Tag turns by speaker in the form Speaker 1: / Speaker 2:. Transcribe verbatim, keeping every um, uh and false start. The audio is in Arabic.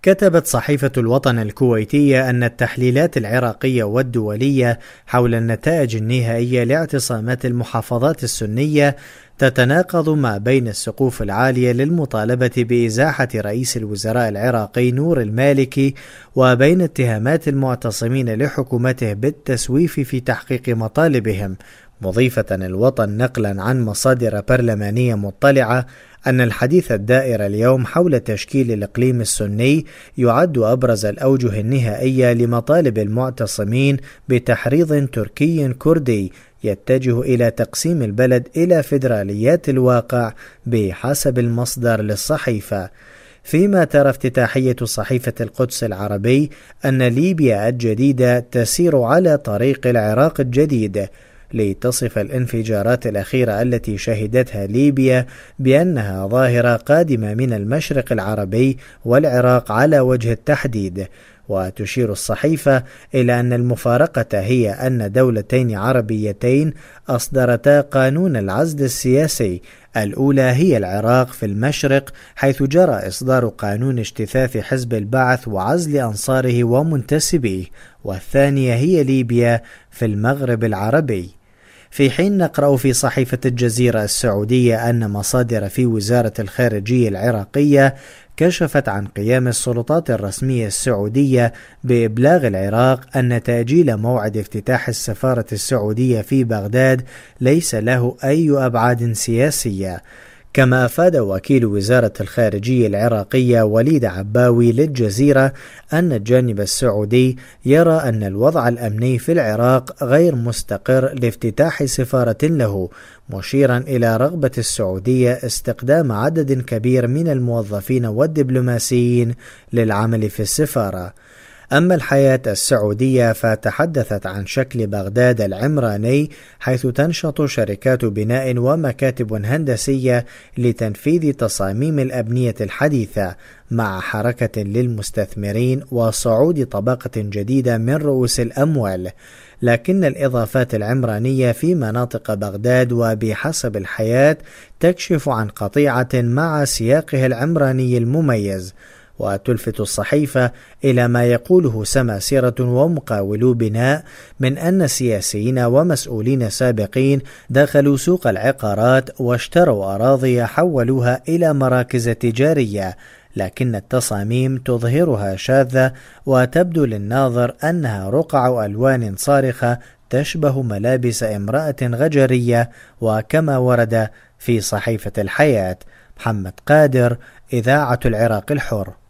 Speaker 1: كتبت صحيفة الوطن الكويتية أن التحليلات العراقية والدولية حول النتائج النهائية لاعتصامات المحافظات السنية تتناقض ما بين السقوف العالية للمطالبة بإزاحة رئيس الوزراء العراقي نور المالكي وبين اتهامات المعتصمين لحكومته بالتسويف في تحقيق مطالبهم، مضيفة الوطن نقلا عن مصادر برلمانية مطلعة أن الحديث الدائر اليوم حول تشكيل الإقليم السني يعد أبرز الأوجه النهائية لمطالب المعتصمين بتحريض تركي كردي يتجه إلى تقسيم البلد إلى فيدراليات الواقع بحسب المصدر للصحيفة. فيما ترى افتتاحية صحيفة القدس العربي أن ليبيا الجديدة تسير على طريق العراق الجديد، لتصف الانفجارات الأخيرة التي شهدتها ليبيا بأنها ظاهرة قادمة من المشرق العربي والعراق على وجه التحديد. وتشير الصحيفة إلى أن المفارقة هي أن دولتين عربيتين أصدرتا قانون العزل السياسي، الأولى هي العراق في المشرق حيث جرى إصدار قانون اجتثاث حزب البعث وعزل أنصاره ومنتسبيه، والثانية هي ليبيا في المغرب العربي. في حين نقرأ في صحيفة الجزيرة السعودية أن مصادر في وزارة الخارجية العراقية كشفت عن قيام السلطات الرسمية السعودية بإبلاغ العراق أن تأجيل موعد افتتاح السفارة السعودية في بغداد ليس له أي أبعاد سياسية. كما أفاد وكيل وزارة الخارجية العراقية وليد عباوي للجزيرة أن الجانب السعودي يرى أن الوضع الأمني في العراق غير مستقر لافتتاح سفارة له، مشيرا إلى رغبة السعودية استقدام عدد كبير من الموظفين والدبلوماسيين للعمل في السفارة. أما الحياة السعودية فتحدثت عن شكل بغداد العمراني حيث تنشط شركات بناء ومكاتب هندسية لتنفيذ تصاميم الأبنية الحديثة مع حركة للمستثمرين وصعود طبقة جديدة من رؤوس الأموال، لكن الإضافات العمرانية في مناطق بغداد وبحسب الحياة تكشف عن قطيعة مع سياقه العمراني المميز. وتلفت الصحيفة إلى ما يقوله سماسرة ومقاولو بناء من أن سياسيين ومسؤولين سابقين دخلوا سوق العقارات واشتروا أراضي حولوها إلى مراكز تجارية، لكن التصاميم تظهرها شاذة وتبدو للناظر أنها رقع ألوان صارخة تشبه ملابس امرأة غجرية، وكما ورد في صحيفة الحياة. محمد قادر، إذاعة العراق الحر.